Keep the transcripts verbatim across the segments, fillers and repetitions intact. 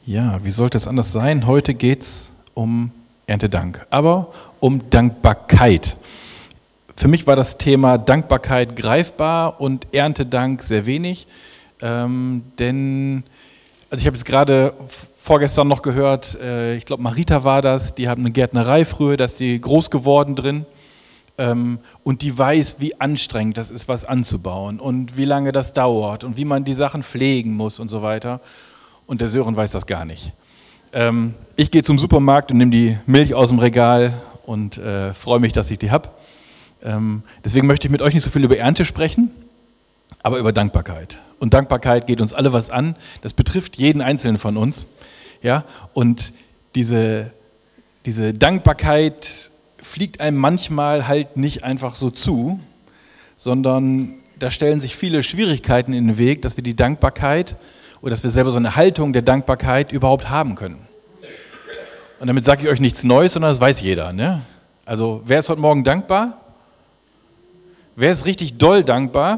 Ja, wie sollte es anders sein? Heute geht es um Erntedank, aber um Dankbarkeit. Für mich war das Thema Dankbarkeit greifbar und Erntedank sehr wenig, ähm, denn also ich habe jetzt gerade vorgestern noch gehört, äh, ich glaube Marita war das, die haben eine Gärtnerei früher, da ist die groß geworden drin ähm, und die weiß, wie anstrengend das ist, was anzubauen und wie lange das dauert und wie man die Sachen pflegen muss und so weiter. Und der Sören weiß das gar nicht. Ähm, ich gehe zum Supermarkt und nehme die Milch aus dem Regal und äh, freue mich, dass ich die habe. Ähm, deswegen möchte ich mit euch nicht so viel über Ernte sprechen, aber über Dankbarkeit. Und Dankbarkeit geht uns alle was an. Das betrifft jeden Einzelnen von uns. Ja? Und diese, diese Dankbarkeit fliegt einem manchmal halt nicht einfach so zu, sondern da stellen sich viele Schwierigkeiten in den Weg, dass wir die Dankbarkeit oder dass wir selber so eine Haltung der Dankbarkeit überhaupt haben können. Und damit sage ich euch nichts Neues, sondern das weiß jeder. Ne? Also wer ist heute Morgen dankbar? Wer ist richtig doll dankbar?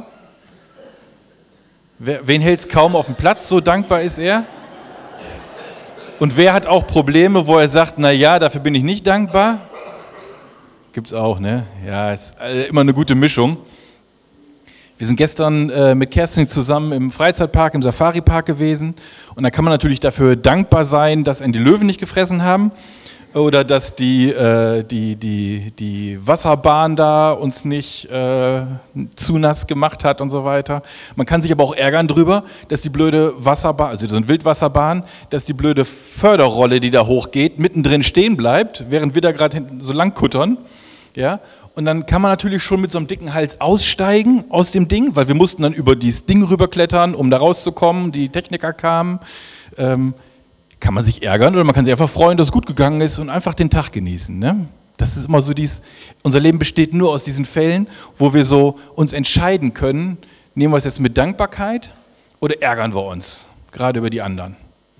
Wer, wen hält es kaum auf dem Platz, so dankbar ist er? Und wer hat auch Probleme, wo er sagt, na ja, dafür bin ich nicht dankbar? Gibt's auch, ne? Ja, ist immer eine gute Mischung. Wir sind gestern äh, mit Kerstin zusammen im Freizeitpark, im Safari-Park gewesen und da kann man natürlich dafür dankbar sein, dass einen die Löwen nicht gefressen haben oder dass die, äh, die, die, die Wasserbahn da uns nicht äh, zu nass gemacht hat und so weiter. Man kann sich aber auch ärgern drüber, dass die blöde Wasserbahn, also so eine Wildwasserbahn, dass die blöde Förderrolle, die da hochgeht, mittendrin stehen bleibt, während wir da gerade hinten so lang kuttern. Ja? Und dann kann man natürlich schon mit so einem dicken Hals aussteigen aus dem Ding, weil wir mussten dann über dieses Ding rüberklettern, um da rauszukommen. Die Techniker kamen. Ähm, kann man sich ärgern oder man kann sich einfach freuen, dass es gut gegangen ist und einfach den Tag genießen. Ne? Das ist immer so dies. Unser Leben besteht nur aus diesen Fällen, wo wir so uns entscheiden können, nehmen wir es jetzt mit Dankbarkeit oder ärgern wir uns, gerade über die anderen.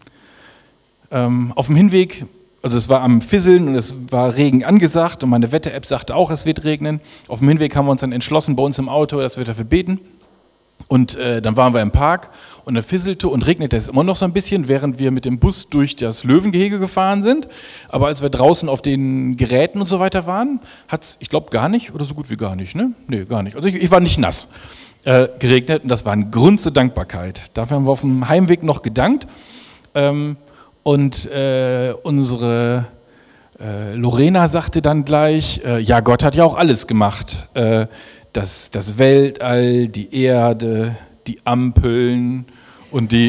Ähm, auf dem Hinweg, also es war am Fisseln und es war Regen angesagt und meine Wetter-App sagte auch, es wird regnen. Auf dem Hinweg haben wir uns dann entschlossen bei uns im Auto, dass wir dafür beten. Und äh, dann waren wir im Park und dann fisselte und regnete es immer noch so ein bisschen, während wir mit dem Bus durch das Löwengehege gefahren sind. Aber als wir draußen auf den Geräten und so weiter waren, hat es, ich glaube, gar nicht oder so gut wie gar nicht, ne? Nee, gar nicht. Also ich, ich war nicht nass äh, geregnet und das war ein Grund zur Dankbarkeit. Dafür haben wir auf dem Heimweg noch gedankt. Ähm, Und äh, unsere äh, Lorena sagte dann gleich, äh, ja, Gott hat ja auch alles gemacht. Äh, das, das Weltall, die Erde, die Ampeln und die...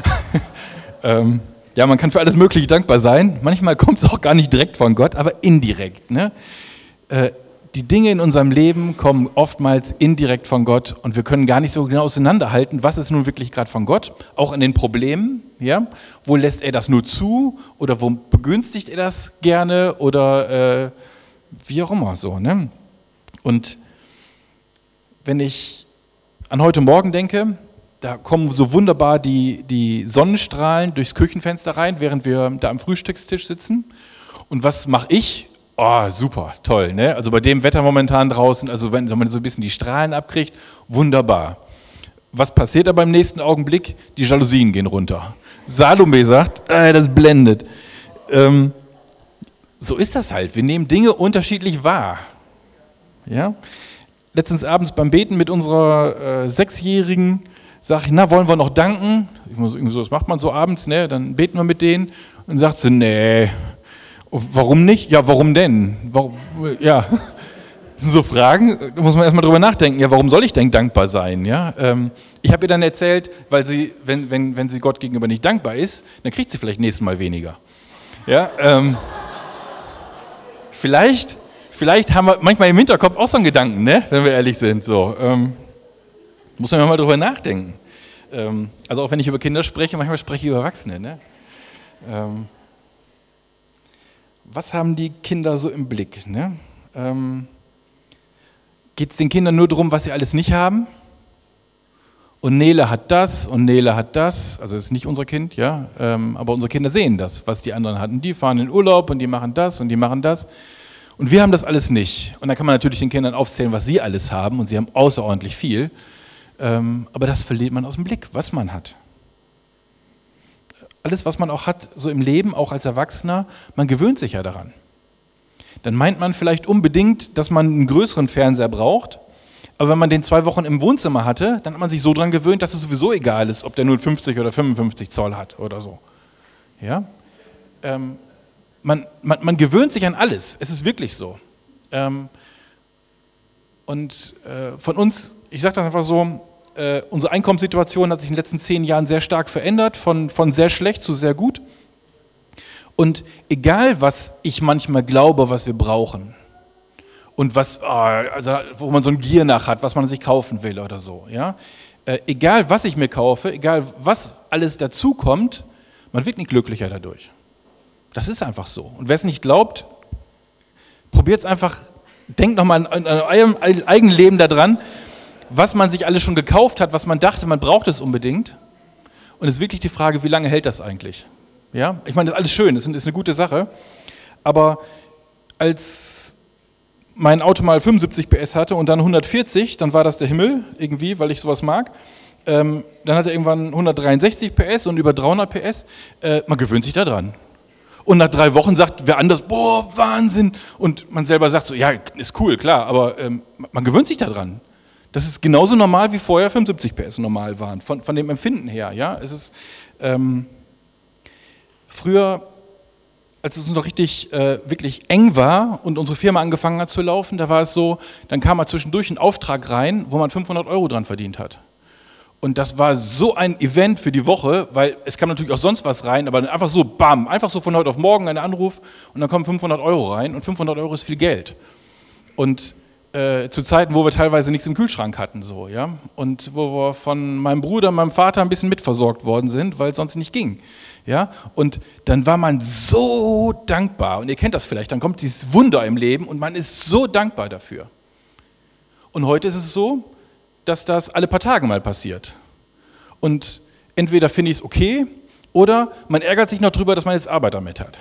ähm, ja, man kann für alles Mögliche dankbar sein. Manchmal kommt es auch gar nicht direkt von Gott, aber indirekt. Ne? Äh, die Dinge in unserem Leben kommen oftmals indirekt von Gott und wir können gar nicht so genau auseinanderhalten, was ist nun wirklich gerade von Gott, auch in den Problemen. Ja? Wo lässt er das nur zu oder wo begünstigt er das gerne oder äh, wie auch immer so. Ne? Und wenn ich an heute Morgen denke, da kommen so wunderbar die, die Sonnenstrahlen durchs Küchenfenster rein, während wir da am Frühstückstisch sitzen. Und was mache ich? Oh, super, toll. Ne? Also bei dem Wetter momentan draußen, also wenn man so ein bisschen die Strahlen abkriegt, wunderbar. Was passiert aber im nächsten Augenblick? Die Jalousien gehen runter. Salome sagt, äh, das blendet. Ähm, so ist das halt. Wir nehmen Dinge unterschiedlich wahr. Ja? Letztens abends beim Beten mit unserer äh, Sechsjährigen sage ich, na, wollen wir noch danken? Ich muss, irgendwie so, das macht man so abends, ne? Dann beten wir mit denen und sagt sie, nee. Warum nicht? Ja, warum denn? Warum, ja, das sind so Fragen, da muss man erstmal drüber nachdenken. Ja, warum soll ich denn dankbar sein? Ja, ähm, ich habe ihr dann erzählt, weil sie, wenn, wenn, wenn sie Gott gegenüber nicht dankbar ist, dann kriegt sie vielleicht nächstes Mal weniger. Ja, ähm, vielleicht, vielleicht haben wir manchmal im Hinterkopf auch so einen Gedanken, ne? Wenn wir ehrlich sind. So, ähm, muss man mal drüber nachdenken. Ähm, also auch wenn ich über Kinder spreche, manchmal spreche ich über Erwachsene. Ne? Ähm, Was haben die Kinder so im Blick? Ne? Ähm, geht es den Kindern nur darum, was sie alles nicht haben? Und Nele hat das und Nele hat das. Also das ist nicht unser Kind, ja. Ähm, aber unsere Kinder sehen das, was die anderen hatten. Die fahren in Urlaub und die machen das und die machen das. Und wir haben das alles nicht. Und dann kann man natürlich den Kindern aufzählen, was sie alles haben. Und sie haben außerordentlich viel. Ähm, aber das verliert man aus dem Blick, was man hat. alles, was man auch hat, so im Leben, auch als Erwachsener, man gewöhnt sich ja daran. Dann meint man vielleicht unbedingt, dass man einen größeren Fernseher braucht, aber wenn man den zwei Wochen im Wohnzimmer hatte, dann hat man sich so dran gewöhnt, dass es sowieso egal ist, ob der nur fünfzig oder fünfundfünfzig Zoll hat oder so. Ja? Ähm, man, man, man gewöhnt sich an alles, es ist wirklich so. Ähm, und äh, von uns, ich sage das einfach so, äh, unsere Einkommenssituation hat sich in den letzten zehn Jahren sehr stark verändert, von, von sehr schlecht zu sehr gut. Und egal, was ich manchmal glaube, was wir brauchen und was, oh, also wo man so ein Gier nach hat, was man sich kaufen will oder so, ja, äh, egal, was ich mir kaufe, egal, was alles dazu kommt, man wird nicht glücklicher dadurch. Das ist einfach so. Und wer es nicht glaubt, probiert es einfach, denkt nochmal an, an eurem eigenen Leben daran, was man sich alles schon gekauft hat, was man dachte, man braucht es unbedingt. Und es ist wirklich die Frage, wie lange hält das eigentlich? Ja? Ich meine, das ist alles schön, das ist eine gute Sache. Aber als mein Auto mal fünfundsiebzig P S hatte und dann hundertvierzig, dann war das der Himmel irgendwie, weil ich sowas mag. Ähm, dann hat er irgendwann hundertdreiundsechzig P S und über dreihundert P S. Äh, man gewöhnt sich da dran. Und nach drei Wochen sagt wer anders, boah, Wahnsinn. Und man selber sagt so, ja, ist cool, klar, aber ähm, man gewöhnt sich da dran. Das ist genauso normal, wie vorher fünfundsiebzig P S normal waren, von, von dem Empfinden her. Ja? Es ist, ähm, früher, als es uns noch richtig, äh, wirklich eng war und unsere Firma angefangen hat zu laufen, da war es so, dann kam mal zwischendurch ein Auftrag rein, wo man fünfhundert Euro dran verdient hat. Und das war so ein Event für die Woche, weil es kam natürlich auch sonst was rein, aber einfach so, bam, einfach so von heute auf morgen ein Anruf und dann kommen fünfhundert Euro rein und fünfhundert Euro ist viel Geld. Und äh, zu Zeiten, wo wir teilweise nichts im Kühlschrank hatten, so, ja, und wo wir von meinem Bruder, meinem Vater ein bisschen mitversorgt worden sind, weil es sonst nicht ging, ja. Und dann war man so dankbar und ihr kennt das vielleicht, dann kommt dieses Wunder im Leben und man ist so dankbar dafür. Und heute ist es so, dass das alle paar Tage mal passiert. Und entweder finde ich es okay oder man ärgert sich noch drüber, dass man jetzt Arbeit damit hat.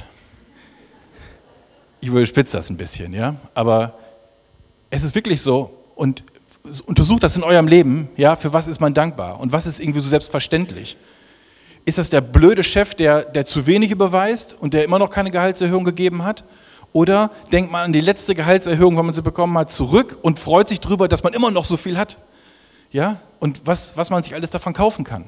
Ich überspitze das ein bisschen, ja, aber es ist wirklich so und untersucht das in eurem Leben, ja, für was ist man dankbar und was ist irgendwie so selbstverständlich. Ist das der blöde Chef, der, der zu wenig überweist und der immer noch keine Gehaltserhöhung gegeben hat? Oder denkt man an die letzte Gehaltserhöhung, wenn man sie bekommen hat, zurück und freut sich drüber, dass man immer noch so viel hat? Ja, und was, was man sich alles davon kaufen kann.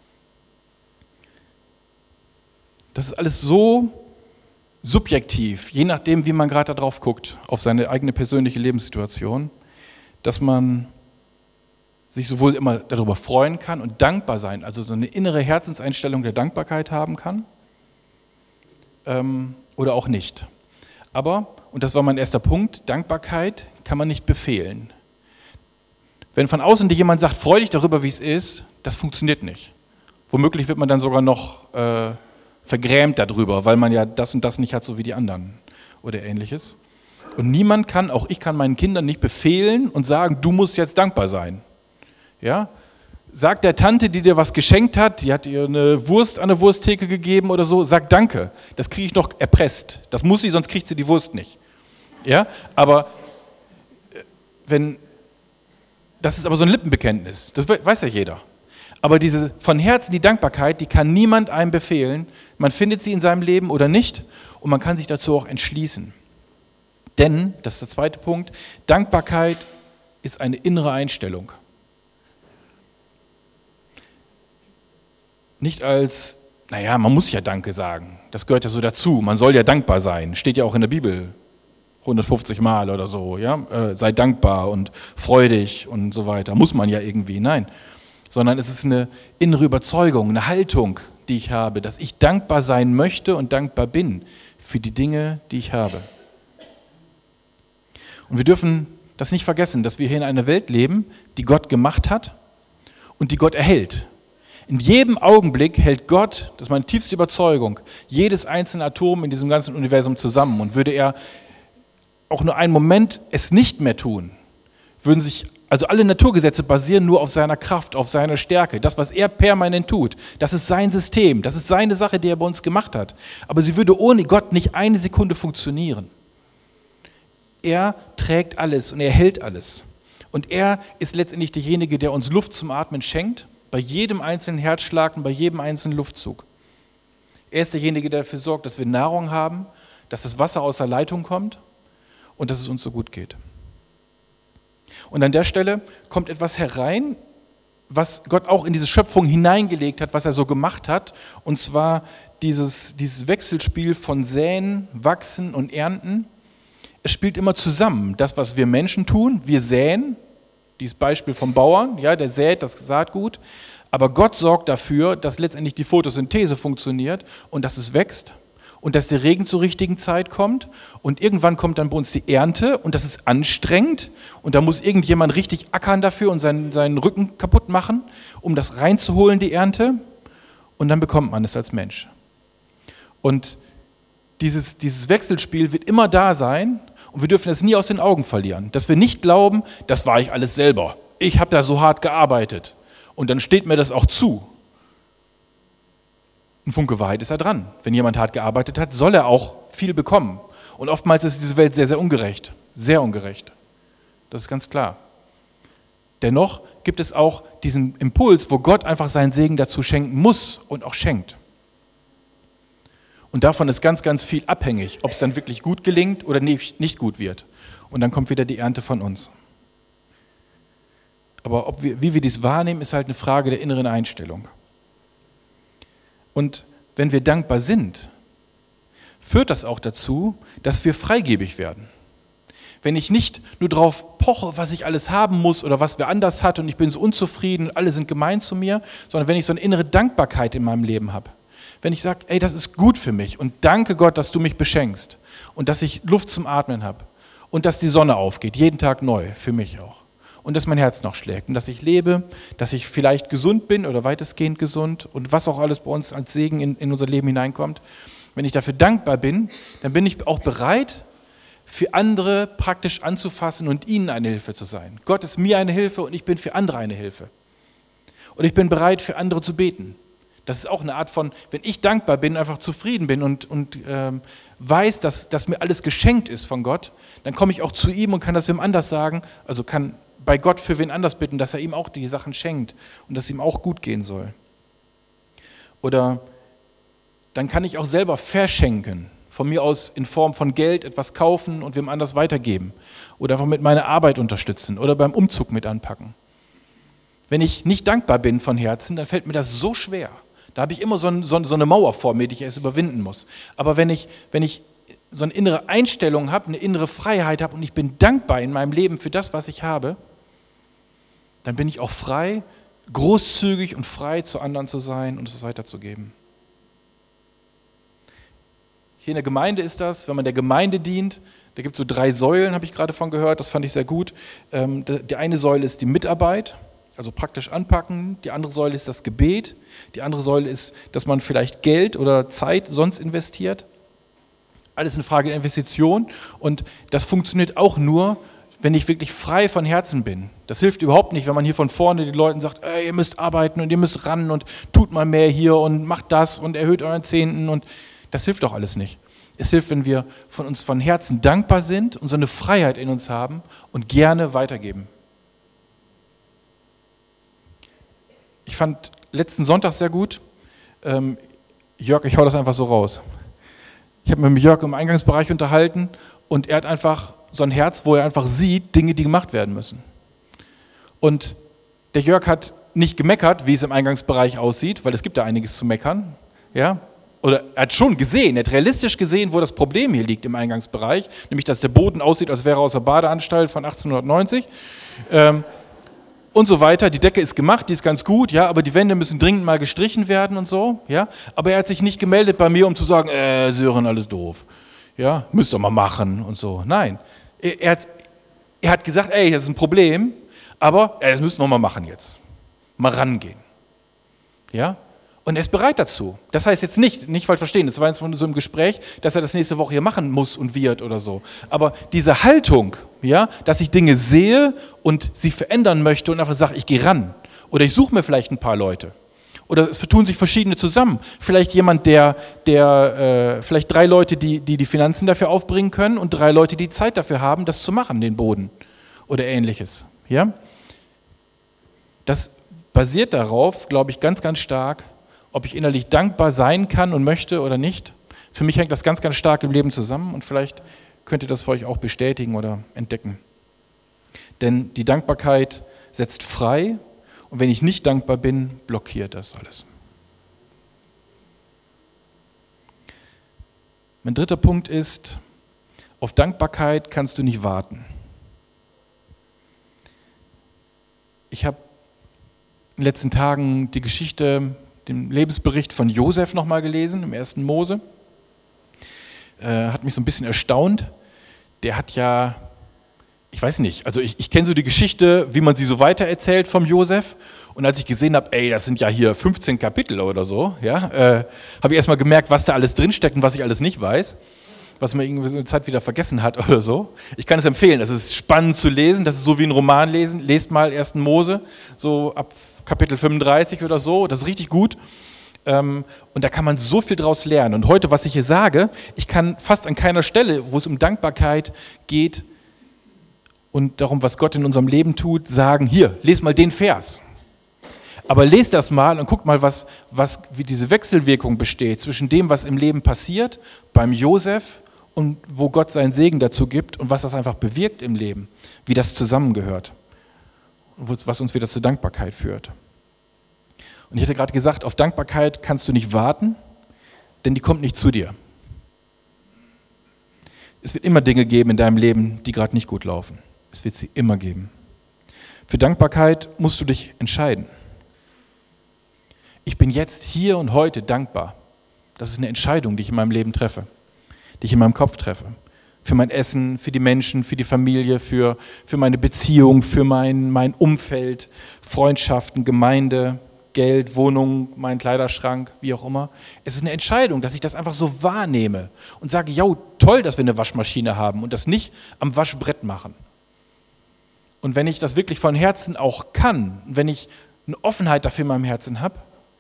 Das ist alles so subjektiv, je nachdem, wie man gerade da drauf guckt, auf seine eigene persönliche Lebenssituation, dass man sich sowohl immer darüber freuen kann und dankbar sein, also so eine innere Herzenseinstellung der Dankbarkeit haben kann, ähm, oder auch nicht. Aber, und das war mein erster Punkt, Dankbarkeit kann man nicht befehlen. Wenn von außen dir jemand sagt, freu dich darüber, wie es ist, das funktioniert nicht. Womöglich wird man dann sogar noch äh, vergrämt darüber, weil man ja das und das nicht hat, so wie die anderen oder ähnliches. Und niemand kann, auch ich kann meinen Kindern nicht befehlen und sagen, du musst jetzt dankbar sein. Ja? Sag der Tante, die dir was geschenkt hat, die hat dir eine Wurst an der Wursttheke gegeben oder so, sag danke. Das kriege ich noch erpresst. Das muss sie, sonst kriegt sie die Wurst nicht. Ja? Aber wenn... Das ist aber so ein Lippenbekenntnis, das weiß ja jeder. Aber diese von Herzen, die Dankbarkeit, die kann niemand einem befehlen. Man findet sie in seinem Leben oder nicht und man kann sich dazu auch entschließen. Denn, das ist der zweite Punkt, Dankbarkeit ist eine innere Einstellung. Nicht als, naja, man muss ja Danke sagen, das gehört ja so dazu, man soll ja dankbar sein, steht ja auch in der Bibel. hundertfünfzig Mal oder so, ja, äh, sei dankbar und freu dich und so weiter. Muss man ja irgendwie, nein. Sondern es ist eine innere Überzeugung, eine Haltung, die ich habe, dass ich dankbar sein möchte und dankbar bin für die Dinge, die ich habe. Und wir dürfen das nicht vergessen, dass wir hier in einer Welt leben, die Gott gemacht hat und die Gott erhält. In jedem Augenblick hält Gott, das ist meine tiefste Überzeugung, jedes einzelne Atom in diesem ganzen Universum zusammen. Und würde er auch nur einen Moment es nicht mehr tun, würden sich, also alle Naturgesetze basieren nur auf seiner Kraft, auf seiner Stärke. Das, was er permanent tut, das ist sein System, das ist seine Sache, die er bei uns gemacht hat. Aber sie würde ohne Gott nicht eine Sekunde funktionieren. Er trägt alles und er hält alles. Und er ist letztendlich derjenige, der uns Luft zum Atmen schenkt, bei jedem einzelnen Herzschlag und bei jedem einzelnen Luftzug. Er ist derjenige, der dafür sorgt, dass wir Nahrung haben, dass das Wasser aus der Leitung kommt und dass es uns so gut geht. Und an der Stelle kommt etwas herein, was Gott auch in diese Schöpfung hineingelegt hat, was er so gemacht hat, und zwar dieses, dieses Wechselspiel von Säen, Wachsen und Ernten. Es spielt immer zusammen. Das, was wir Menschen tun, wir säen, dieses Beispiel vom Bauern, ja, der sät das Saatgut, aber Gott sorgt dafür, dass letztendlich die Photosynthese funktioniert und dass es wächst und dass der Regen zur richtigen Zeit kommt und irgendwann kommt dann bei uns die Ernte und das ist anstrengend und da muss irgendjemand richtig ackern dafür und seinen, seinen Rücken kaputt machen, um das reinzuholen, die Ernte, und dann bekommt man es als Mensch. Und dieses, dieses Wechselspiel wird immer da sein und wir dürfen es nie aus den Augen verlieren, dass wir nicht glauben, das war ich alles selber, ich habe da so hart gearbeitet und dann steht mir das auch zu. Ein Funke Wahrheit ist da dran. Wenn jemand hart gearbeitet hat, soll er auch viel bekommen. Und oftmals ist diese Welt sehr, sehr ungerecht. Sehr ungerecht. Das ist ganz klar. Dennoch gibt es auch diesen Impuls, wo Gott einfach seinen Segen dazu schenken muss und auch schenkt. Und davon ist ganz, ganz viel abhängig, ob es dann wirklich gut gelingt oder nicht gut wird. Und dann kommt wieder die Ernte von uns. Aber ob wir, wie wir dies wahrnehmen, ist halt eine Frage der inneren Einstellung. Und wenn wir dankbar sind, führt das auch dazu, dass wir freigebig werden. Wenn ich nicht nur darauf poche, was ich alles haben muss oder was wer anders hat und ich bin so unzufrieden und alle sind gemein zu mir, sondern wenn ich so eine innere Dankbarkeit in meinem Leben habe. Wenn ich sage, ey, das ist gut für mich und danke Gott, dass du mich beschenkst und dass ich Luft zum Atmen habe und dass die Sonne aufgeht, jeden Tag neu, für mich auch. Und dass mein Herz noch schlägt und dass ich lebe, dass ich vielleicht gesund bin oder weitestgehend gesund und was auch alles bei uns als Segen in, in unser Leben hineinkommt. Wenn ich dafür dankbar bin, dann bin ich auch bereit, für andere praktisch anzufassen und ihnen eine Hilfe zu sein. Gott ist mir eine Hilfe und ich bin für andere eine Hilfe. Und ich bin bereit, für andere zu beten. Das ist auch eine Art von, wenn ich dankbar bin, einfach zufrieden bin und, und ähm, weiß, dass, dass mir alles geschenkt ist von Gott, dann komme ich auch zu ihm und kann das wem anders sagen, also kann bei Gott für wen anders bitten, dass er ihm auch die Sachen schenkt und dass es ihm auch gut gehen soll. Oder dann kann ich auch selber verschenken, von mir aus in Form von Geld etwas kaufen und wem anders weitergeben oder einfach mit meiner Arbeit unterstützen oder beim Umzug mit anpacken. Wenn ich nicht dankbar bin von Herzen, dann fällt mir das so schwer. Da habe ich immer so, ein, so, so eine Mauer vor mir, die ich erst überwinden muss. Aber wenn ich, wenn ich so eine innere Einstellung habe, eine innere Freiheit habe und ich bin dankbar in meinem Leben für das, was ich habe, dann bin ich auch frei, großzügig und frei zu anderen zu sein und es weiterzugeben. Hier in der Gemeinde ist das, wenn man der Gemeinde dient, da gibt es so drei Säulen, habe ich gerade von gehört, das fand ich sehr gut. Die eine Säule ist die Mitarbeit, also praktisch anpacken. Die andere Säule ist das Gebet. Die andere Säule ist, dass man vielleicht Geld oder Zeit sonst investiert. Alles eine Frage der Investition und das funktioniert auch nur, wenn ich wirklich frei von Herzen bin. Das hilft überhaupt nicht, wenn man hier von vorne den Leuten sagt, ey, ihr müsst arbeiten und ihr müsst ran und tut mal mehr hier und macht das und erhöht euren Zehnten und das hilft doch alles nicht. Es hilft, wenn wir von uns von Herzen dankbar sind und so eine Freiheit in uns haben und gerne weitergeben. Ich fand letzten Sonntag sehr gut, ähm, Jörg, ich hau das einfach so raus. Ich habe mich mit Jörg im Eingangsbereich unterhalten und er hat einfach so ein Herz, wo er einfach sieht, Dinge, die gemacht werden müssen. Und der Jörg hat nicht gemeckert, wie es im Eingangsbereich aussieht, weil es gibt da einiges zu meckern. Ja? Oder er hat schon gesehen, er hat realistisch gesehen, wo das Problem hier liegt im Eingangsbereich, nämlich, dass der Boden aussieht, als wäre er aus der Badeanstalt von achtzehnhundertneunzig. Ähm, und so weiter. Die Decke ist gemacht, die ist ganz gut, ja, aber die Wände müssen dringend mal gestrichen werden und so. Ja? Aber er hat sich nicht gemeldet bei mir, um zu sagen, äh, Sören, alles doof. Ja, müsst ihr mal machen und so. Nein, er, er, hat, er hat gesagt, ey, das ist ein Problem, aber ey, das müssen wir mal machen jetzt. Mal rangehen. Ja? Und er ist bereit dazu. Das heißt jetzt nicht, nicht falsch verstehen, das war jetzt so im Gespräch, dass er das nächste Woche hier machen muss und wird oder so. Aber diese Haltung, ja, dass ich Dinge sehe und sie verändern möchte und einfach sage, ich gehe ran. Oder ich suche mir vielleicht ein paar Leute. Oder es tun sich verschiedene zusammen. Vielleicht jemand, der, der äh, vielleicht drei Leute, die, die die Finanzen dafür aufbringen können und drei Leute, die Zeit dafür haben, das zu machen, den Boden oder ähnliches. Ja? Das basiert darauf, glaube ich, ganz, ganz stark, ob ich innerlich dankbar sein kann und möchte oder nicht. Für mich hängt das ganz, ganz stark im Leben zusammen und vielleicht könnt ihr das für euch auch bestätigen oder entdecken. Denn die Dankbarkeit setzt frei und wenn ich nicht dankbar bin, blockiert das alles. Mein dritter Punkt ist, auf Dankbarkeit kannst du nicht warten. Ich habe in den letzten Tagen die Geschichte, den Lebensbericht von Josef nochmal gelesen, im ersten Mose. Äh, hat mich so ein bisschen erstaunt. Der hat ja, ich weiß nicht, also ich, ich kenne so die Geschichte, wie man sie so weitererzählt vom Josef. Und als ich gesehen habe, ey, das sind ja hier fünfzehn Kapitel oder so, ja, äh, habe ich erstmal gemerkt, was da alles drinsteckt und was ich alles nicht weiß, was man irgendwie so eine Zeit wieder vergessen hat oder so. Ich kann es empfehlen, das ist spannend zu lesen, das ist so wie ein Roman lesen. Lest mal ersten Mose, so ab Kapitel fünfunddreißig oder so, das ist richtig gut. Und da kann man so viel draus lernen. Und heute, was ich hier sage, ich kann fast an keiner Stelle, wo es um Dankbarkeit geht und darum, was Gott in unserem Leben tut, sagen, hier, les mal den Vers. Aber lest das mal und guckt mal, was, was, wie diese Wechselwirkung besteht zwischen dem, was im Leben passiert, beim Josef und wo Gott seinen Segen dazu gibt und was das einfach bewirkt im Leben, wie das zusammengehört, was uns wieder zur Dankbarkeit führt. Und ich hatte gerade gesagt, auf Dankbarkeit kannst du nicht warten, denn die kommt nicht zu dir. Es wird immer Dinge geben in deinem Leben, die gerade nicht gut laufen. Es wird sie immer geben. Für Dankbarkeit musst du dich entscheiden. Ich bin jetzt hier und heute dankbar. Das ist eine Entscheidung, die ich in meinem Leben treffe, die ich in meinem Kopf treffe. Für mein Essen, für die Menschen, für die Familie, für, für meine Beziehung, für mein, mein Umfeld, Freundschaften, Gemeinde, Geld, Wohnung, meinen Kleiderschrank, wie auch immer. Es ist eine Entscheidung, dass ich das einfach so wahrnehme und sage, ja, toll, dass wir eine Waschmaschine haben und das nicht am Waschbrett machen. Und wenn ich das wirklich von Herzen auch kann, wenn ich eine Offenheit dafür in meinem Herzen habe,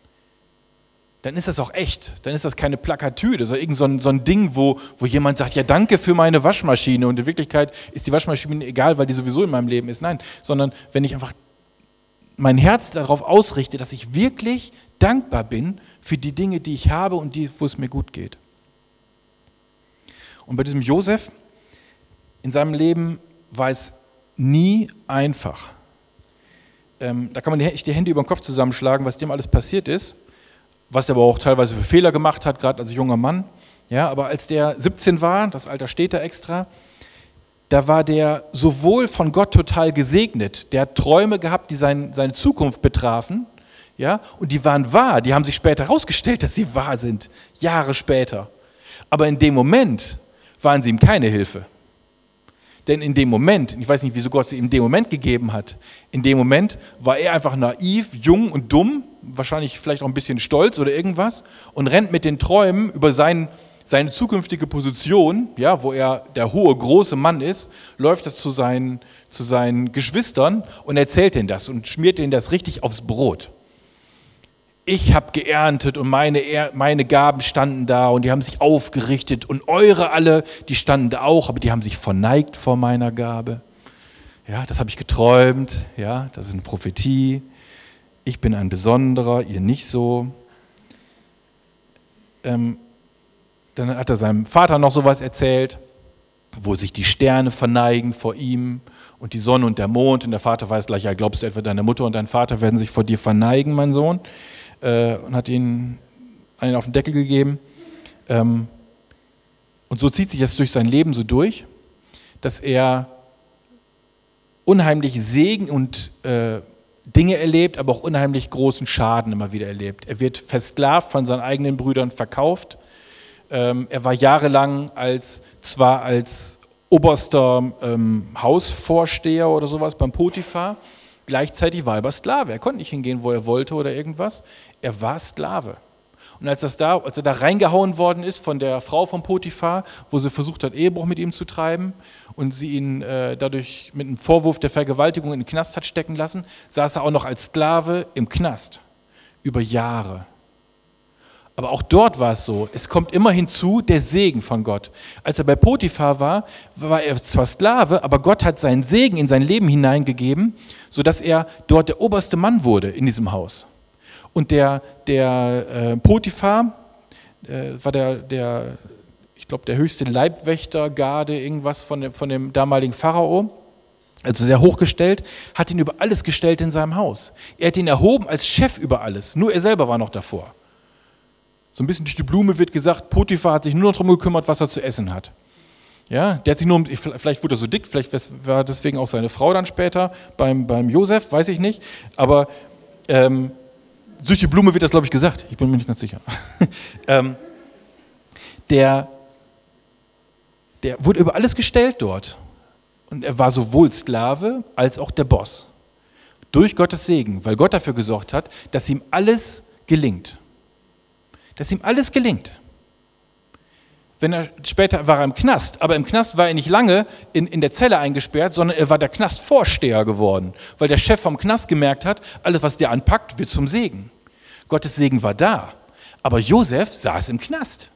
dann ist das auch echt. Dann ist das keine Plakatüde, das ist irgend so ein, so ein Ding, wo, wo jemand sagt, ja, danke für meine Waschmaschine. Und in Wirklichkeit ist die Waschmaschine egal, weil die sowieso in meinem Leben ist. Nein, sondern wenn ich einfach mein Herz darauf ausrichte, dass ich wirklich dankbar bin für die Dinge, die ich habe und die, wo es mir gut geht. Und bei diesem Josef, in seinem Leben war es nie einfach. Ähm, da kann man die, die Hände über den Kopf zusammenschlagen, was dem alles passiert ist. Was der aber auch teilweise für Fehler gemacht hat, gerade als junger Mann. Ja, aber als der siebzehn war, das Alter steht da extra, da war der sowohl von Gott total gesegnet, der hat Träume gehabt, die sein, seine Zukunft betrafen, ja, und die waren wahr, die haben sich später herausgestellt, dass sie wahr sind, Jahre später. Aber in dem Moment waren sie ihm keine Hilfe. Denn in dem Moment, ich weiß nicht, wieso Gott sie ihm in dem Moment gegeben hat, in dem Moment war er einfach naiv, jung und dumm, wahrscheinlich vielleicht auch ein bisschen stolz oder irgendwas und rennt mit den Träumen über sein, seine zukünftige Position, ja, wo er der hohe, große Mann ist, läuft er zu seinen, zu seinen Geschwistern und erzählt ihnen das und schmiert ihnen das richtig aufs Brot. Ich habe geerntet und meine, meine Gaben standen da und die haben sich aufgerichtet und eure alle, die standen da auch, aber die haben sich verneigt vor meiner Gabe. Ja, das habe ich geträumt, ja, das ist eine Prophetie. Ich bin ein Besonderer, ihr nicht so. Ähm, dann hat er seinem Vater noch sowas erzählt, wo sich die Sterne verneigen vor ihm und die Sonne und der Mond. Und der Vater weiß gleich, ja, glaubst du etwa, deine Mutter und dein Vater werden sich vor dir verneigen, mein Sohn? Äh, und hat ihnen einen auf den Deckel gegeben. Ähm, und so zieht sich das durch sein Leben so durch, dass er unheimlich Segen und äh, Dinge erlebt, aber auch unheimlich großen Schaden immer wieder erlebt. Er wird versklavt von seinen eigenen Brüdern verkauft. Ähm, er war jahrelang als, zwar als oberster ähm, Hausvorsteher oder sowas beim Potiphar, gleichzeitig war er aber Sklave. Er konnte nicht hingehen, wo er wollte oder irgendwas. Er war Sklave. Und als, das da, als er da reingehauen worden ist von der Frau von Potiphar, wo sie versucht hat, Ehebruch mit ihm zu treiben und sie ihn äh, dadurch mit einem Vorwurf der Vergewaltigung in den Knast hat stecken lassen, saß er auch noch als Sklave im Knast. Über Jahre. Aber auch dort war es so, es kommt immer hinzu der Segen von Gott. Als er bei Potiphar war, war er zwar Sklave, aber Gott hat seinen Segen in sein Leben hineingegeben, sodass er dort der oberste Mann wurde in diesem Haus. Und der, der äh, Potiphar äh, war der, der ich glaube, der höchste Leibwächtergarde, irgendwas von dem, von dem damaligen Pharao, also sehr hochgestellt, hat ihn über alles gestellt in seinem Haus. Er hat ihn erhoben als Chef über alles, nur er selber war noch davor. So ein bisschen durch die Blume wird gesagt, Potiphar hat sich nur noch darum gekümmert, was er zu essen hat. Ja, der hat sich nur, vielleicht wurde er so dick, vielleicht war deswegen auch seine Frau dann später beim, beim Josef, weiß ich nicht, aber ähm, durch die Blume wird das, glaube ich, gesagt, ich bin mir nicht ganz sicher. ähm, der Der wurde über alles gestellt dort. Und er war sowohl Sklave als auch der Boss. Durch Gottes Segen, weil Gott dafür gesorgt hat, dass ihm alles gelingt. Dass ihm alles gelingt. Wenn er, später war er im Knast, aber im Knast war er nicht lange in, in der Zelle eingesperrt, sondern er war der Knastvorsteher geworden, weil der Chef vom Knast gemerkt hat, alles, was der anpackt, wird zum Segen. Gottes Segen war da, aber Josef saß im Knast.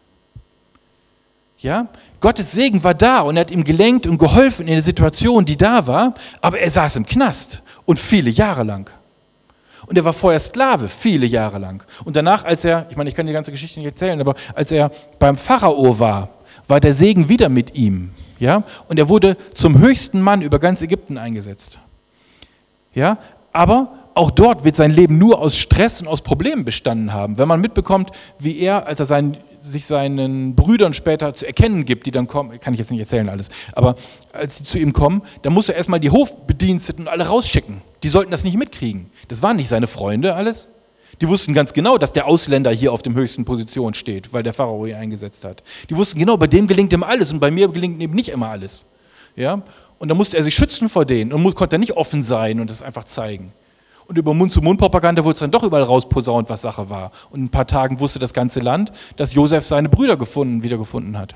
Ja, Gottes Segen war da und er hat ihm gelenkt und geholfen in der Situation, die da war, aber er saß im Knast und viele Jahre lang. Und er war vorher Sklave, viele Jahre lang. Und danach, als er, ich meine, ich kann die ganze Geschichte nicht erzählen, aber als er beim Pharao war, war der Segen wieder mit ihm. Ja, und er wurde zum höchsten Mann über ganz Ägypten eingesetzt. Ja, aber auch dort wird sein Leben nur aus Stress und aus Problemen bestanden haben. Wenn man mitbekommt, wie er, als er seinen sich seinen Brüdern später zu erkennen gibt, die dann kommen, kann ich jetzt nicht erzählen alles, aber als sie zu ihm kommen, dann muss er erstmal die Hofbediensteten alle rausschicken. Die sollten das nicht mitkriegen. Das waren nicht seine Freunde alles. Die wussten ganz genau, dass der Ausländer hier auf der höchsten Position steht, weil der Pharao ihn eingesetzt hat. Die wussten genau, bei dem gelingt immer alles und bei mir gelingt eben nicht immer alles. Ja? Und dann musste er sich schützen vor denen und konnte nicht offen sein und das einfach zeigen. Und über Mund-zu-Mund-Propaganda wurde es dann doch überall rausposaunt, was Sache war. Und in ein paar Tagen wusste das ganze Land, dass Josef seine Brüder gefunden, wiedergefunden hat.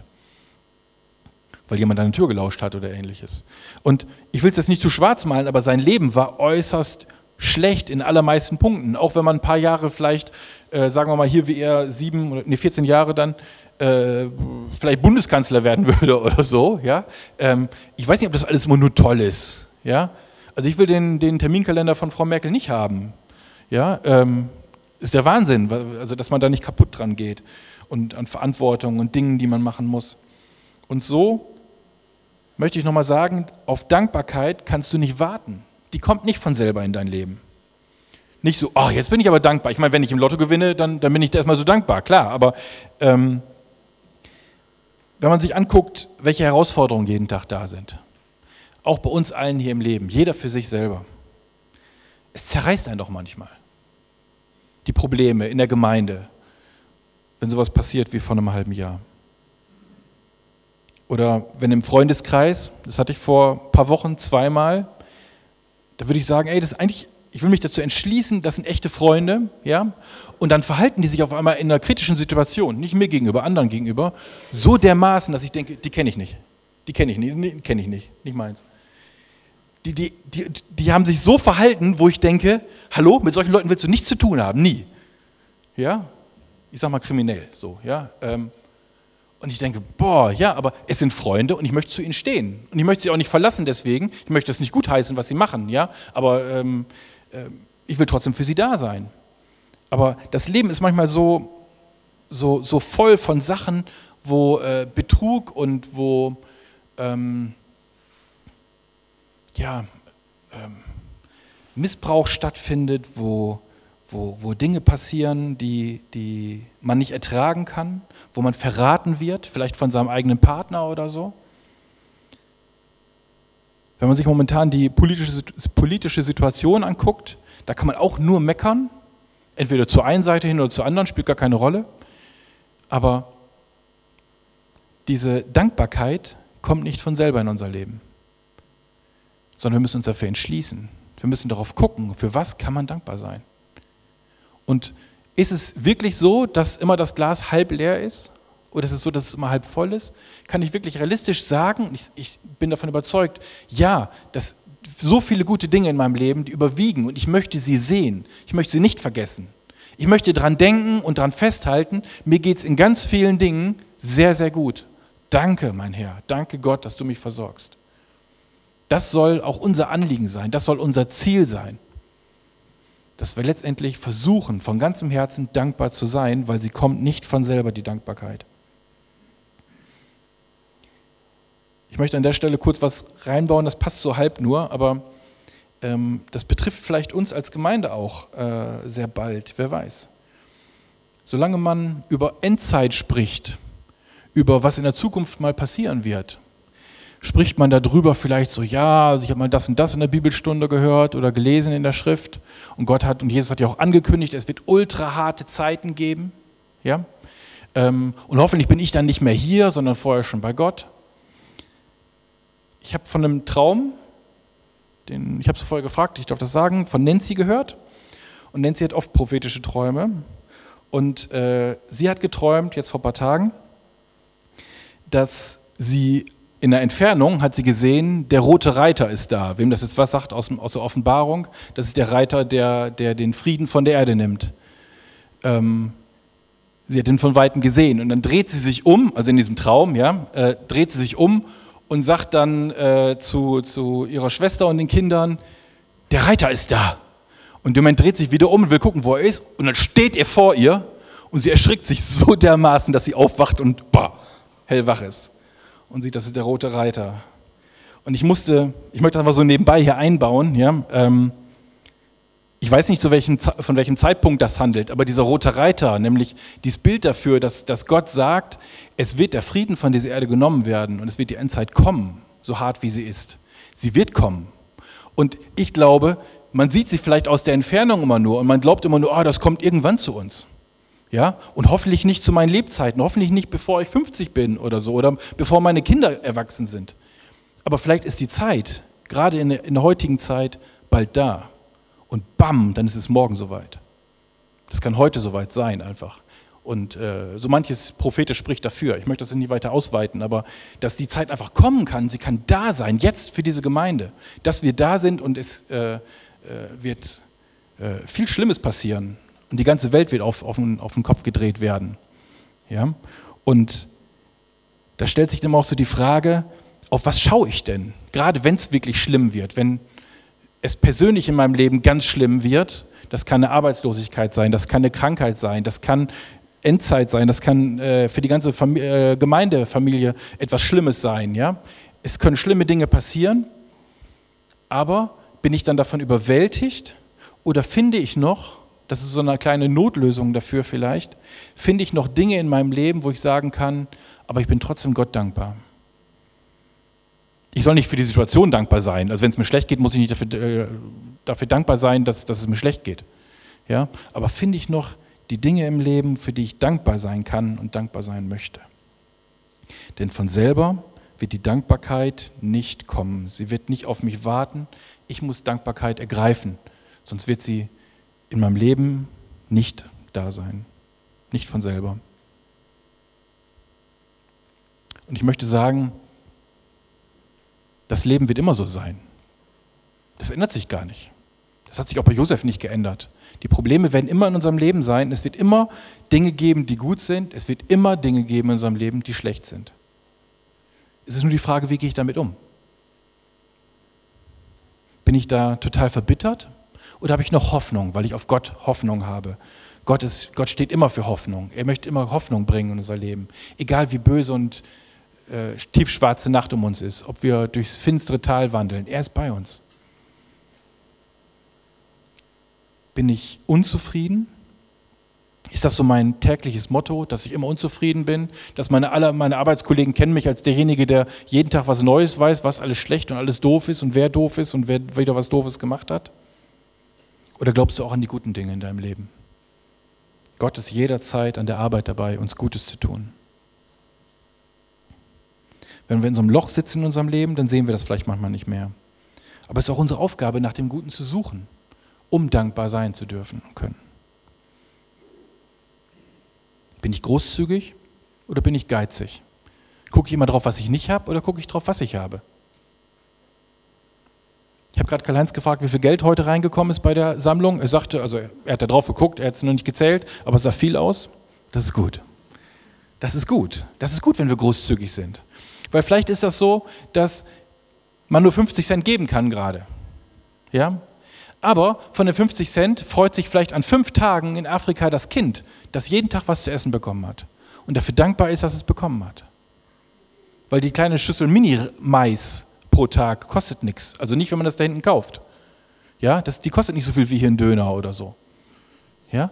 Weil jemand an der Tür gelauscht hat oder ähnliches. Und ich will es jetzt nicht zu schwarz malen, aber sein Leben war äußerst schlecht in allermeisten Punkten. Auch wenn man ein paar Jahre vielleicht, äh, sagen wir mal hier wie er, sieben oder nee, vierzehn Jahre dann, äh, vielleicht Bundeskanzler werden würde oder so. Ja? Ähm, ich weiß nicht, ob das alles immer nur toll ist. Ja? Also ich will den, den Terminkalender von Frau Merkel nicht haben. Ja, ähm, ist der Wahnsinn, also dass man da nicht kaputt dran geht und an Verantwortung und Dingen, die man machen muss. Und so möchte ich nochmal sagen, auf Dankbarkeit kannst du nicht warten. Die kommt nicht von selber in dein Leben. Nicht so, ach, jetzt bin ich aber dankbar. Ich meine, wenn ich im Lotto gewinne, dann, dann bin ich da erstmal so dankbar, klar. Aber ähm, wenn man sich anguckt, welche Herausforderungen jeden Tag da sind, auch bei uns allen hier im Leben, jeder für sich selber. Es zerreißt einen doch manchmal. Die Probleme in der Gemeinde, wenn sowas passiert wie vor einem halben Jahr. Oder wenn im Freundeskreis, das hatte ich vor ein paar Wochen zweimal, da würde ich sagen, ey, das ist eigentlich, ich will mich dazu entschließen, das sind echte Freunde, ja, und dann verhalten die sich auf einmal in einer kritischen Situation, nicht mir gegenüber, anderen gegenüber, so dermaßen, dass ich denke, die kenne ich nicht. Die kenne ich nicht, die kenne ich nicht, nicht meins. Die, die, die, die haben sich so verhalten, wo ich denke, hallo, mit solchen Leuten willst du nichts zu tun haben, nie. Ja, ich sag mal kriminell, so, ja. Ähm, und ich denke, boah, ja, aber es sind Freunde und ich möchte zu ihnen stehen. Und ich möchte sie auch nicht verlassen deswegen, ich möchte das nicht gutheißen, was sie machen, ja, aber ähm, äh, ich will trotzdem für sie da sein. Aber das Leben ist manchmal so, so, so voll von Sachen, wo äh, Betrug und wo ähm, ja, ähm, Missbrauch stattfindet, wo, wo, wo Dinge passieren, die, die man nicht ertragen kann, wo man verraten wird, vielleicht von seinem eigenen Partner oder so. Wenn man sich momentan die politische, politische Situation anguckt, da kann man auch nur meckern, entweder zur einen Seite hin oder zur anderen, spielt gar keine Rolle. Aber diese Dankbarkeit kommt nicht von selber in unser Leben, sondern wir müssen uns dafür entschließen. Wir müssen darauf gucken, für was kann man dankbar sein. Und ist es wirklich so, dass immer das Glas halb leer ist? Oder ist es so, dass es immer halb voll ist? Kann ich wirklich realistisch sagen, ich, ich bin davon überzeugt, ja, dass so viele gute Dinge in meinem Leben, die überwiegen und ich möchte sie sehen. Ich möchte sie nicht vergessen. Ich möchte dran denken und dran festhalten, mir geht es in ganz vielen Dingen sehr, sehr gut. Danke, mein Herr, danke Gott, dass du mich versorgst. Das soll auch unser Anliegen sein, das soll unser Ziel sein. dass wir letztendlich versuchen, von ganzem Herzen dankbar zu sein, weil sie kommt nicht von selber, die Dankbarkeit. Ich möchte an der Stelle kurz was reinbauen, das passt so halb nur, aber ähm, das betrifft vielleicht uns als Gemeinde auch äh, sehr bald, wer weiß. Solange man über Endzeit spricht, über was in der Zukunft mal passieren wird, spricht man darüber vielleicht so, ja, also ich habe mal das und das in der Bibelstunde gehört oder gelesen in der Schrift und Gott hat und Jesus hat ja auch angekündigt, es wird ultra harte Zeiten geben, ja, ähm, und hoffentlich bin ich dann nicht mehr hier, sondern vorher schon bei Gott. Ich habe von einem Traum, den, ich habe es vorher gefragt, ich darf das sagen, von Nancy gehört. Und Nancy hat oft prophetische Träume. Und äh, sie hat geträumt, jetzt vor ein paar Tagen, dass sie in der Entfernung, hat sie gesehen, der rote Reiter ist da. Wem das jetzt was sagt aus, aus der Offenbarung, das ist der Reiter, der, der den Frieden von der Erde nimmt. Ähm, sie hat ihn von Weitem gesehen. Und dann dreht sie sich um, also in diesem Traum, ja, äh, dreht sie sich um, und sagt dann äh, zu, zu ihrer Schwester und den Kindern, der Reiter ist da. Und der Moment dreht sich wieder um und will gucken, wo er ist. Und dann steht er vor ihr und sie erschrickt sich so dermaßen, dass sie aufwacht und bah, hellwach ist. Und sieht, das ist der rote Reiter. Und ich musste, ich möchte einfach so nebenbei hier einbauen, ja, ähm, ich weiß nicht, zu welchem, von welchem Zeitpunkt das handelt, aber dieser rote Reiter, nämlich dieses Bild dafür, dass, dass Gott sagt, es wird der Frieden von dieser Erde genommen werden und es wird die Endzeit kommen, so hart wie sie ist. Sie wird kommen. Und ich glaube, man sieht sie vielleicht aus der Entfernung immer nur und man glaubt immer nur, oh, das kommt irgendwann zu uns. Ja? Und hoffentlich nicht zu meinen Lebzeiten, hoffentlich nicht bevor ich fünfzig bin oder so oder bevor meine Kinder erwachsen sind. Aber vielleicht ist die Zeit, gerade in der, in der heutigen Zeit, bald da. Und bam, dann ist es morgen soweit. Das kann heute soweit sein einfach. Und äh, so manches prophetisch spricht dafür. Ich möchte das nicht weiter ausweiten, aber dass die Zeit einfach kommen kann, sie kann da sein, jetzt für diese Gemeinde. Dass wir da sind und es äh, äh, wird äh, viel Schlimmes passieren. Und die ganze Welt wird auf, auf, den, auf den Kopf gedreht werden. Ja? Und da stellt sich dann auch so die Frage, auf was schaue ich denn? Gerade wenn es wirklich schlimm wird, wenn es persönlich in meinem Leben ganz schlimm wird, das kann eine Arbeitslosigkeit sein, das kann eine Krankheit sein, das kann Endzeit sein, das kann äh, für die ganze Fam- äh, Gemeindefamilie etwas Schlimmes sein. Ja? Es können schlimme Dinge passieren, aber bin ich dann davon überwältigt oder finde ich noch, das ist so eine kleine Notlösung dafür vielleicht, finde ich noch Dinge in meinem Leben, wo ich sagen kann, aber ich bin trotzdem Gott dankbar. Ich soll nicht für die Situation dankbar sein. Also wenn es mir schlecht geht, muss ich nicht dafür, äh, dafür dankbar sein, dass, dass es mir schlecht geht. Ja? Aber finde ich noch die Dinge im Leben, für die ich dankbar sein kann und dankbar sein möchte. Denn von selber wird die Dankbarkeit nicht kommen. Sie wird nicht auf mich warten. Ich muss Dankbarkeit ergreifen. Sonst wird sie in meinem Leben nicht da sein. Nicht von selber. Und ich möchte sagen, das Leben wird immer so sein. Das ändert sich gar nicht. Das hat sich auch bei Josef nicht geändert. Die Probleme werden immer in unserem Leben sein. Es wird immer Dinge geben, die gut sind. Es wird immer Dinge geben in unserem Leben, die schlecht sind. Es ist nur die Frage, wie gehe ich damit um? Bin ich da total verbittert oder habe ich noch Hoffnung, weil ich auf Gott Hoffnung habe? Gott, ist, Gott steht immer für Hoffnung. Er möchte immer Hoffnung bringen in unser Leben. Egal wie böse und äh, tiefschwarze Nacht um uns ist, ob wir durchs finstere Tal wandeln, er ist bei uns. Bin ich unzufrieden? Ist das so mein tägliches Motto, dass ich immer unzufrieden bin? Dass meine, alle meine Arbeitskollegen kennen mich als derjenige, der jeden Tag was Neues weiß, was alles schlecht und alles doof ist und wer doof ist und wer wieder was Doofes gemacht hat? Oder glaubst du auch an die guten Dinge in deinem Leben? Gott ist jederzeit an der Arbeit dabei, uns Gutes zu tun. Wenn wir in so einem Loch sitzen in unserem Leben, dann sehen wir das vielleicht manchmal nicht mehr. Aber es ist auch unsere Aufgabe, nach dem Guten zu suchen, um dankbar sein zu dürfen und können. Bin ich großzügig oder bin ich geizig? Gucke ich immer drauf, was ich nicht habe, oder gucke ich drauf, was ich habe? Ich habe gerade Karl-Heinz gefragt, wie viel Geld heute reingekommen ist bei der Sammlung. Er sagte, also er hat da drauf geguckt, er hat es noch nicht gezählt, aber es sah viel aus. Das ist gut. Das ist gut. Das ist gut, wenn wir großzügig sind. Weil vielleicht ist das so, dass man nur fünfzig Cent geben kann gerade. Ja? Aber von den fünfzig Cent freut sich vielleicht an fünf Tagen in Afrika das Kind, das jeden Tag was zu essen bekommen hat und dafür dankbar ist, dass es bekommen hat. Weil die kleine Schüssel Mini-Mais pro Tag kostet nichts. Also nicht, wenn man das da hinten kauft. Ja, das, die kostet nicht so viel wie hier ein Döner oder so. Ja?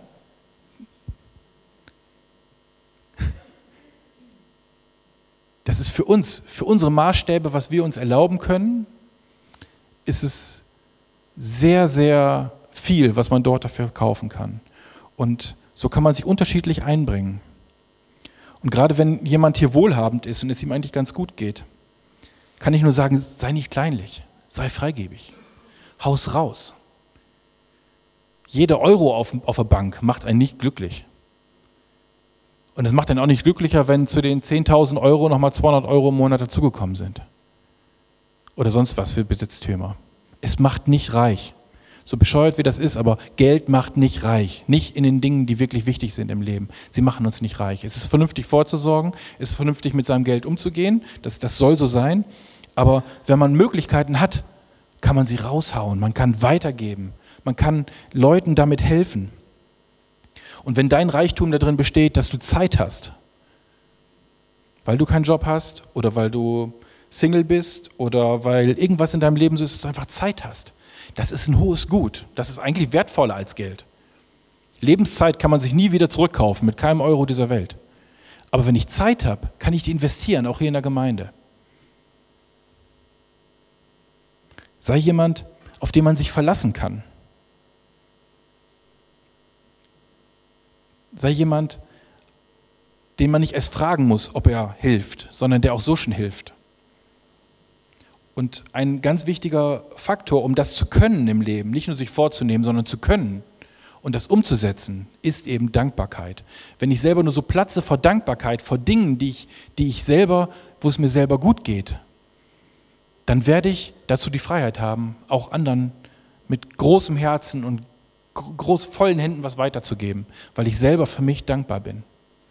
Das ist für uns, für unsere Maßstäbe, was wir uns erlauben können, ist es sehr, sehr viel, was man dort dafür kaufen kann. Und so kann man sich unterschiedlich einbringen. Und gerade wenn jemand hier wohlhabend ist und es ihm eigentlich ganz gut geht, kann ich nur sagen, sei nicht kleinlich, sei freigebig, hau's raus. Jeder Euro auf, auf der Bank macht einen nicht glücklich. Und es macht einen auch nicht glücklicher, wenn zu den zehntausend Euro nochmal zweihundert Euro im Monat dazugekommen sind. Oder sonst was für Besitztümer. Es macht nicht reich. So bescheuert wie das ist, aber Geld macht nicht reich. Nicht in den Dingen, die wirklich wichtig sind im Leben. Sie machen uns nicht reich. Es ist vernünftig vorzusorgen, es ist vernünftig mit seinem Geld umzugehen. Das, das soll so sein. Aber wenn man Möglichkeiten hat, kann man sie raushauen. Man kann weitergeben. Man kann Leuten damit helfen. Und wenn dein Reichtum darin besteht, dass du Zeit hast, weil du keinen Job hast oder weil du Single bist oder weil irgendwas in deinem Leben so ist, dass du einfach Zeit hast, das ist ein hohes Gut. Das ist eigentlich wertvoller als Geld. Lebenszeit kann man sich nie wieder zurückkaufen, mit keinem Euro dieser Welt. Aber wenn ich Zeit habe, kann ich die investieren, auch hier in der Gemeinde. Sei jemand, auf den man sich verlassen kann. Sei jemand, den man nicht erst fragen muss, ob er hilft, sondern der auch so schon hilft. Und ein ganz wichtiger Faktor, um das zu können im Leben, nicht nur sich vorzunehmen, sondern zu können und das umzusetzen, ist eben Dankbarkeit. Wenn ich selber nur so platze vor Dankbarkeit, vor Dingen, die ich, die ich selber, wo es mir selber gut geht, dann werde ich dazu die Freiheit haben, auch anderen mit großem Herzen und groß vollen Händen was weiterzugeben, weil ich selber für mich dankbar bin.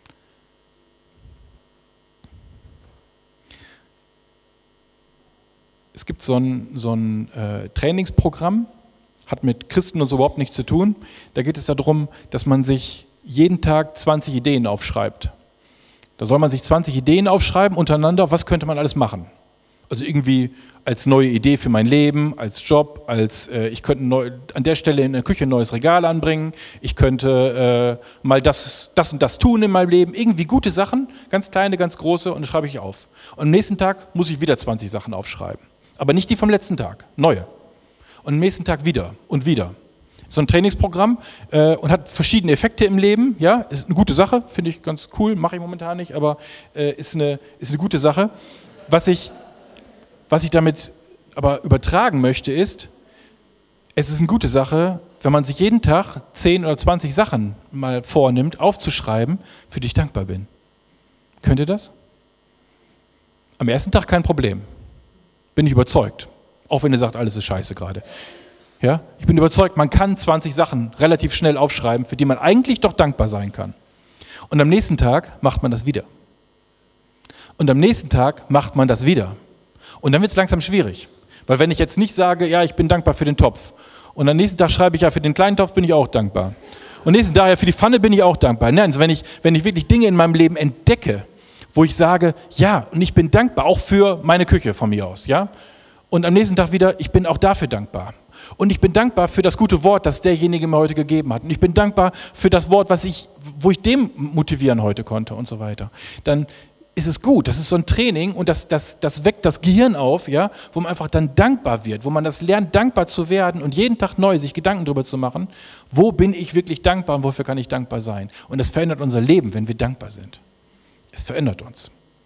Es gibt so ein, so ein äh, Trainingsprogramm, hat mit Christen und so überhaupt nichts zu tun. Da geht es darum, dass man sich jeden Tag zwanzig Ideen aufschreibt. Da soll man sich zwanzig Ideen aufschreiben untereinander, was könnte man alles machen. Also irgendwie als neue Idee für mein Leben, als Job, als äh, ich könnte neu, an der Stelle in der Küche ein neues Regal anbringen, ich könnte äh, mal das, das und das tun in meinem Leben, irgendwie gute Sachen, ganz kleine, ganz große, und das schreibe ich auf. Und am nächsten Tag muss ich wieder zwanzig Sachen aufschreiben. Aber nicht die vom letzten Tag, neue. Und am nächsten Tag wieder und wieder. So ein Trainingsprogramm äh, und hat verschiedene Effekte im Leben, ja, ist eine gute Sache, finde ich ganz cool, mache ich momentan nicht, aber äh, ist, eine, ist eine gute Sache. Was ich Was ich damit aber übertragen möchte, ist, es ist eine gute Sache, wenn man sich jeden Tag zehn oder zwanzig Sachen mal vornimmt, aufzuschreiben, für die ich dankbar bin. Könnt ihr das? Am ersten Tag kein Problem. Bin ich überzeugt. Auch wenn ihr sagt, alles ist scheiße gerade. Ja? Ich bin überzeugt, man kann zwanzig Sachen relativ schnell aufschreiben, für die man eigentlich doch dankbar sein kann. Und am nächsten Tag macht man das wieder. Und am nächsten Tag macht man das wieder. Und dann wird es langsam schwierig. Weil wenn ich jetzt nicht sage, ja, ich bin dankbar für den Topf. Und am nächsten Tag schreibe ich, ja, für den kleinen Topf bin ich auch dankbar. Und am nächsten Tag, ja, für die Pfanne bin ich auch dankbar. Nein, also wenn ich, wenn ich wirklich Dinge in meinem Leben entdecke, wo ich sage, ja, und ich bin dankbar, auch für meine Küche von mir aus, ja. Und am nächsten Tag wieder, ich bin auch dafür dankbar. Und ich bin dankbar für das gute Wort, das derjenige mir heute gegeben hat. Und ich bin dankbar für das Wort, was ich, wo ich dem motivieren heute konnte und so weiter. Dann ist es gut, das ist so ein Training und das, das, das weckt das Gehirn auf, ja, wo man einfach dann dankbar wird, wo man das lernt, dankbar zu werden und jeden Tag neu sich Gedanken darüber zu machen, wo bin ich wirklich dankbar und wofür kann ich dankbar sein. Und das verändert unser Leben, wenn wir dankbar sind. Es verändert uns.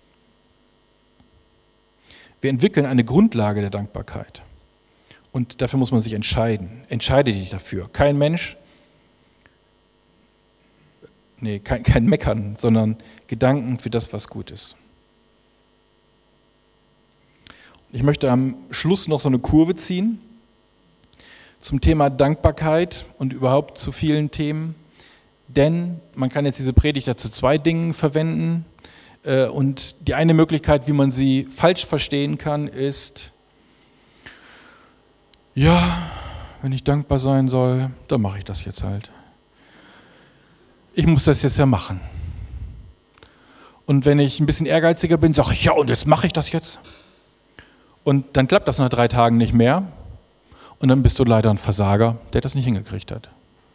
Wir entwickeln eine Grundlage der Dankbarkeit und dafür muss man sich entscheiden. Entscheide dich dafür. Kein Mensch, nee, kein, kein Meckern, sondern Gedanken für das, was gut ist. Ich möchte am Schluss noch so eine Kurve ziehen zum Thema Dankbarkeit und überhaupt zu vielen Themen, denn man kann jetzt diese Predigt zu zwei Dingen verwenden und die eine Möglichkeit, wie man sie falsch verstehen kann, ist, ja, wenn ich dankbar sein soll, dann mache ich das jetzt halt. Ich muss das jetzt ja machen. Und wenn ich ein bisschen ehrgeiziger bin, sage ich, ja, und jetzt mache ich das jetzt. Und dann klappt das nach drei Tagen nicht mehr. Und dann bist du leider ein Versager, der das nicht hingekriegt hat.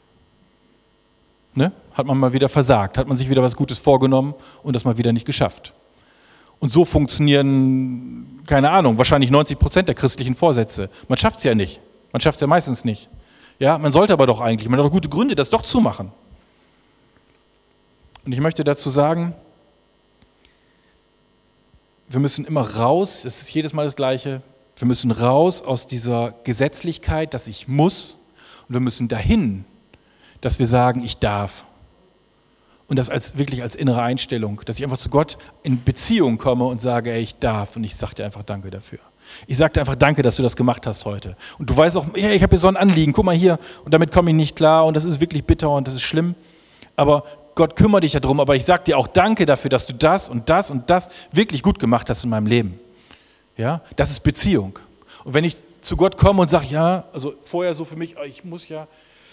Ne? Hat man mal wieder versagt, hat man sich wieder was Gutes vorgenommen und das mal wieder nicht geschafft. Und so funktionieren, keine Ahnung, wahrscheinlich neunzig Prozent der christlichen Vorsätze. Man schafft es ja nicht. Man schafft es ja meistens nicht. Ja, man sollte aber doch eigentlich, man hat doch gute Gründe, das doch zu machen. Und ich möchte dazu sagen, wir müssen immer raus, es ist jedes Mal das Gleiche, wir müssen raus aus dieser Gesetzlichkeit, dass ich muss, und wir müssen dahin, dass wir sagen, ich darf. Und das als, wirklich als innere Einstellung, dass ich einfach zu Gott in Beziehung komme und sage, ey, ich darf. Und ich sage dir einfach Danke dafür. Ich sage dir einfach Danke, dass du das gemacht hast heute. Und du weißt auch, ja, ich habe hier so ein Anliegen, guck mal hier, und damit komme ich nicht klar und das ist wirklich bitter und das ist schlimm. Aber Gott, kümmere dich darum, aber ich sage dir auch Danke dafür, dass du das und das und das wirklich gut gemacht hast in meinem Leben. Ja, das ist Beziehung. Und wenn ich zu Gott komme und sage, ja, also vorher so für mich, ich muss ja,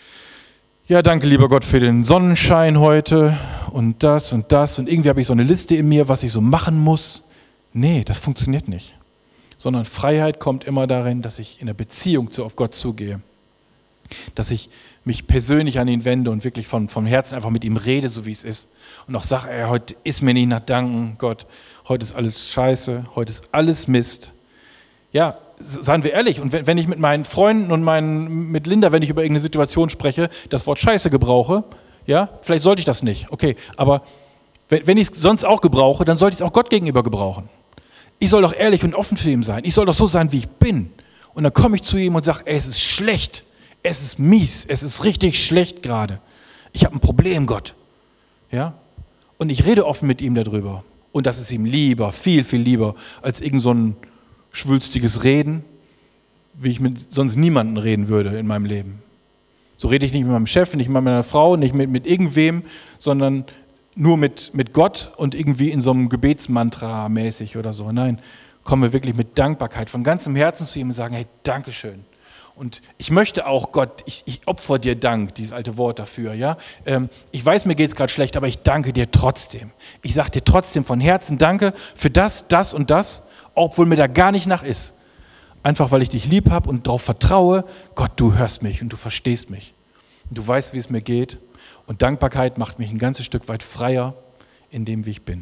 ja, danke lieber Gott für den Sonnenschein heute und das und das und irgendwie habe ich so eine Liste in mir, was ich so machen muss. Nee, das funktioniert nicht. Sondern Freiheit kommt immer darin, dass ich in der Beziehung zu auf Gott zugehe. Dass ich mich persönlich an ihn wende und wirklich von, vom Herzen einfach mit ihm rede, so wie es ist. Und auch sage, ey, heute ist mir nicht nach Danken, Gott. Heute ist alles scheiße, heute ist alles Mist. Ja, seien wir ehrlich. Und wenn, wenn ich mit meinen Freunden und meinen, mit Linda, wenn ich über irgendeine Situation spreche, das Wort Scheiße gebrauche, ja, vielleicht sollte ich das nicht. Okay, aber wenn, wenn ich es sonst auch gebrauche, dann sollte ich es auch Gott gegenüber gebrauchen. Ich soll doch ehrlich und offen für ihn sein. Ich soll doch so sein, wie ich bin. Und dann komme ich zu ihm und sage, ey, es ist schlecht. Es ist mies, es ist richtig schlecht gerade. Ich habe ein Problem, Gott. Ja? Und ich rede offen mit ihm darüber. Und das ist ihm lieber, viel, viel lieber, als irgend so ein schwülstiges Reden, wie ich mit sonst niemandem reden würde in meinem Leben. So rede ich nicht mit meinem Chef, nicht mit meiner Frau, nicht mit, mit irgendwem, sondern nur mit, mit Gott und irgendwie in so einem Gebetsmantra mäßig oder so. Nein, kommen wir wirklich mit Dankbarkeit von ganzem Herzen zu ihm und sagen, hey, Dankeschön. Und ich möchte auch, Gott, ich, ich opfer dir Dank, dieses alte Wort dafür. Ja? Ähm, ich weiß, mir geht es gerade schlecht, aber ich danke dir trotzdem. Ich sage dir trotzdem von Herzen Danke für das, das und das, obwohl mir da gar nicht nach ist. Einfach, weil ich dich lieb habe und darauf vertraue, Gott, du hörst mich und du verstehst mich. Und du weißt, wie es mir geht. Und Dankbarkeit macht mich ein ganzes Stück weit freier in dem, wie ich bin.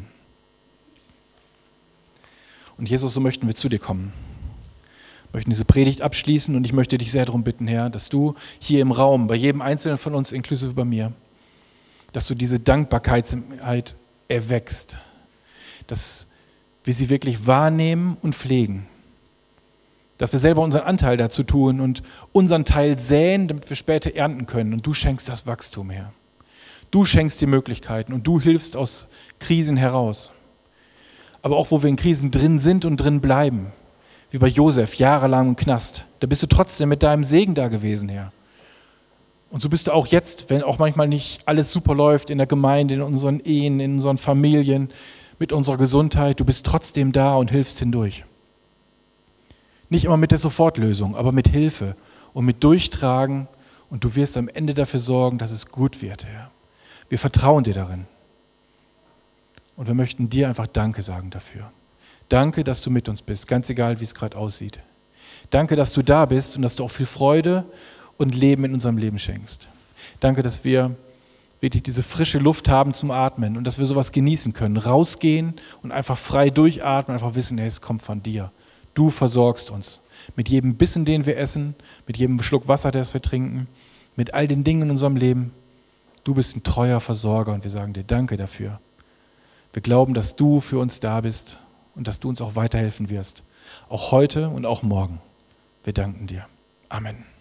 Und Jesus, so möchten wir zu dir kommen. Wir möchten diese Predigt abschließen und ich möchte dich sehr darum bitten, Herr, dass du hier im Raum, bei jedem Einzelnen von uns, inklusive bei mir, dass du diese Dankbarkeit erwächst, dass wir sie wirklich wahrnehmen und pflegen, dass wir selber unseren Anteil dazu tun und unseren Teil säen, damit wir später ernten können und du schenkst das Wachstum, Herr. Du schenkst die Möglichkeiten und du hilfst aus Krisen heraus. Aber auch wo wir in Krisen drin sind und drin bleiben, wie bei Josef, jahrelang im Knast, da bist du trotzdem mit deinem Segen da gewesen, Herr. Und so bist du auch jetzt, wenn auch manchmal nicht alles super läuft in der Gemeinde, in unseren Ehen, in unseren Familien, mit unserer Gesundheit, du bist trotzdem da und hilfst hindurch. Nicht immer mit der Sofortlösung, aber mit Hilfe und mit Durchtragen und du wirst am Ende dafür sorgen, dass es gut wird, Herr. Wir vertrauen dir darin. Und wir möchten dir einfach Danke sagen dafür. Danke, dass du mit uns bist, ganz egal, wie es gerade aussieht. Danke, dass du da bist und dass du auch viel Freude und Leben in unserem Leben schenkst. Danke, dass wir wirklich diese frische Luft haben zum Atmen und dass wir sowas genießen können. Rausgehen und einfach frei durchatmen, einfach wissen, hey, es kommt von dir. Du versorgst uns mit jedem Bissen, den wir essen, mit jedem Schluck Wasser, das wir trinken, mit all den Dingen in unserem Leben. Du bist ein treuer Versorger und wir sagen dir Danke dafür. Wir glauben, dass du für uns da bist und dass du uns auch weiterhelfen wirst. Auch heute und auch morgen. Wir danken dir. Amen.